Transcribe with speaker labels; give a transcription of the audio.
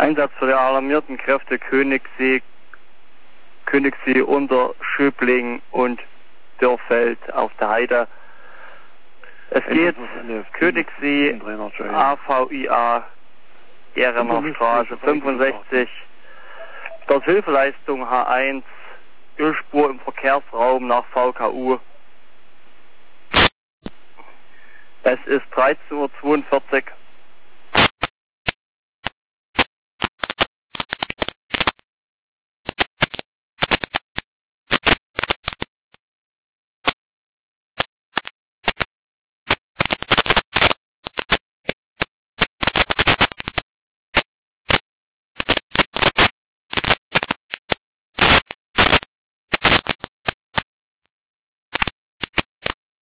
Speaker 1: Einsatz für die alarmierten Kräfte Königssee unter Schöbling und Dörfeld auf der Heide. Es geht Königssee AVIA Ehrener Straße 65. Dort Hilfeleistung H1, Ölspur im Verkehrsraum nach VKU. Es ist 13:42 Uhr.